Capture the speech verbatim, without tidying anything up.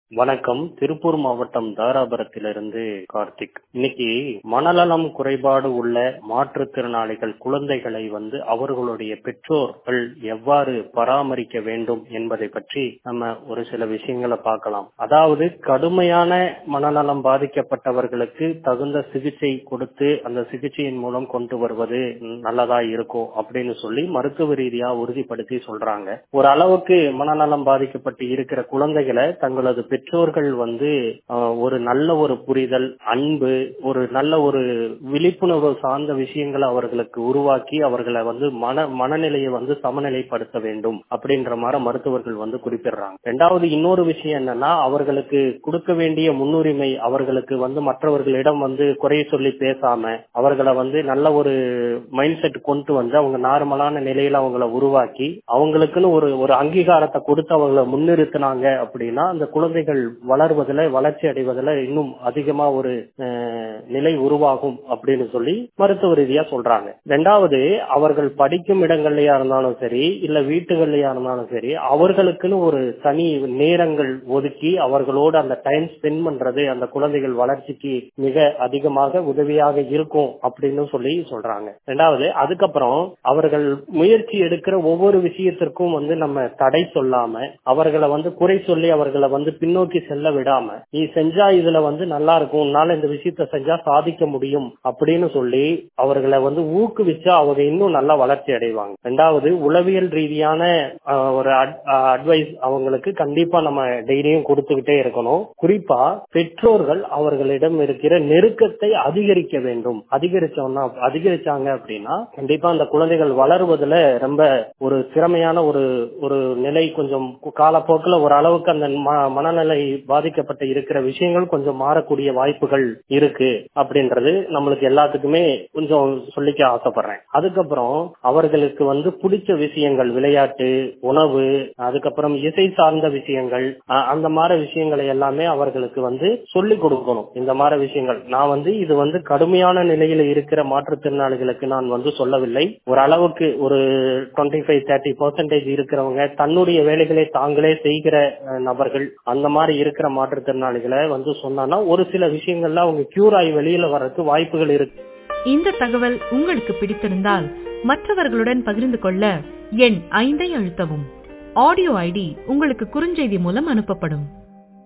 வணக்கம். திருப்பூர் மாவட்டம் தாராபுரத்திலிருந்து கார்த்திக். இன்னைக்கு மனநலம் குறைபாடு உள்ள மாற்றுத்திறனாளிகள் குழந்தைகளை வந்து அவர்களுடைய பெற்றோர்கள் எவ்வாறு பராமரிக்க வேண்டும் என்பதை பற்றி நம்ம ஒரு சில விஷயங்களை பார்க்கலாம். அதாவது கடுமையான மனநலம் பாதிக்கப்பட்டவர்களுக்கு தகுந்த சிகிச்சை கொடுத்து அந்த சிகிச்சையின் மூலம் கொண்டு வருவது நல்லதா இருக்கும் அப்படின்னு சொல்லி மருத்துவ ரீதியா உறுதிப்படுத்தி சொல்றாங்க. ஒரு அளவுக்கு மனநலம் பாதிக்கப்பட்டு இருக்கிற குழந்தைகளை தங்களது பெற்றோர்கள் வந்து ஒரு நல்ல ஒரு புரிதல், அன்பு, ஒரு நல்ல ஒரு விழிப்புணர்வு சார்ந்த விஷயங்களை அவர்களுக்கு உருவாக்கி அவர்களை வந்து மன மனநிலையை வந்து சமநிலைப்படுத்த வேண்டும் அப்படின்ற மாதிரி மருத்துவர்கள் வந்து குறிப்பிடுறாங்க. ரெண்டாவது இன்னொரு விஷயம் என்னன்னா, அவர்களுக்கு கொடுக்க வேண்டிய முன்னுரிமை, அவர்களுக்கு வந்து மற்றவர்களிடம் வந்து குறை சொல்லி பேசாம அவர்களை வந்து நல்ல ஒரு மைண்ட் செட் கொண்டு வந்து அவங்க நார்மலான நிலையில அவங்களை உருவாக்கி அவங்களுக்குன்னு ஒரு ஒரு அங்கீகாரத்தை கொடுத்து அவங்களை முன்னிறுத்தினாங்க அப்படின்னா அந்த குழந்தைகள் வளர்வதில் வளர்ச்சி அடைவதில் இன்னும் அதிகமா ஒரு நிலை உருவாகும் அப்படின்னு சொல்லி மருத்துவ ரீதியா சொல்றாங்க. ரெண்டாவது, அவர்கள் படிக்கும் இடங்கள்லயா இருந்தாலும் சரி இல்ல வீட்டுகள்லயா இருந்தாலும் சரி அவர்களுக்குன்னு ஒரு தனி நேரங்கள் ஒதுக்கி அவர்களோடு அந்த டைம் ஸ்பெண்ட் பண்றது அந்த குழந்தைகள் வளர்ச்சிக்கு மிக அதிகமாக உதவியாக இருக்கும் அப்படின்னு சொல்லி சொல்றாங்க. ரெண்டாவது, அதுக்கப்புறம் அவர்கள் முயற்சி எடுக்கிற ஒவ்வொரு விஷயத்திற்கும் வந்து நம்ம தடை சொல்லாம அவர்களை வந்து குறை சொல்லி அவர்களை வந்து பின்னோக்கி செல்ல விடாம நீ செஞ்சா இதுல வந்து நல்லா இருக்கும், உன்னால இந்த விஷயத்த செஞ்சா சாதிக்க முடியும் அப்படின்னு சொல்லி அவர்களை வந்து ஊக்குவிச்சா அவங்க இன்னும் நல்லா வளர்ச்சி அடைவாங்க. ரெண்டாவது, உளவியல் ரீதியான ஒரு அட்வைஸ் அவங்களுக்கு கண்டிப்பா நம்ம டெய்லியும் கொடுத்துக்கிட்டே இருக்கணும். குறிப்பா பெற்றோர்கள் அவர்களிடம் இருக்கிற நெருக்கத்தை அதிகரிக்க வேண்டும். அதிகரிச்சோம்னா அதிகரிச்சாங்க அப்படின்னா கண்டிப்பா அந்த குழந்தைகள் வளருவதுல ரொம்ப ஒரு திறமையான ஒரு ஒரு நிலை கொஞ்சம் காலப்போக்கில் ஒரு அளவுக்கு அந்த மனநிலை பாதிக்கப்பட்ட இருக்கிற விஷயங்கள் கொஞ்சம் மாறக்கூடிய வாய்ப்புகள் இருக்கு அப்படின்றது நம்மளுக்கு எல்லாத்துக்குமே கொஞ்சம் சொல்லிக்க ஆசைப்படுறேன். அதுக்கப்புறம் அவர்களுக்கு வந்து பிடிச்ச விஷயங்கள், விளையாட்டு, உணவு, அதுக்கப்புறம் இசை சார்ந்த விஷயங்கள், அந்த மாதிரி விஷயங்களை எல்லாமே அவர்களுக்கு வந்து சொல்லிக் கொடுக்கணும். இந்த மாதிரி விஷயங்கள் நான் வந்து இது வந்து கடுமையான நிலையில இருக்கிற மாற்றுத்திறனாளிகளுக்கு நான் வந்து சொல்லவில்லை. ஒரு அளவுக்கு ஒரு டுவெண்ட்டி ஃபைவ் தேர்ட்டி பர்சன்டேஜ் இருக்கிறவங்க தன்னுடைய வேலைகளை தாங்களே செய்கிற நபர்கள் அந்த மாதிரி இருக்கிற மாற்றுத்திறனாளிகளை வந்து சொன்னா ஒரு சில விஷயங்கள்ல அவங்க கியூர் ஆகி வெளியில வர்றதுக்கு வாய்ப்புகள் இருக்கு. இந்த தகவல் உங்களுக்கு பிடித்திருந்தால் மற்றவர்களுடன் பகிர்ந்து கொள்ள எண் ஐந்தை அழுத்தவும். ஆடியோ ஐடி உங்களுக்கு குறுஞ்செய்தி மூலம் அனுப்பப்படும்.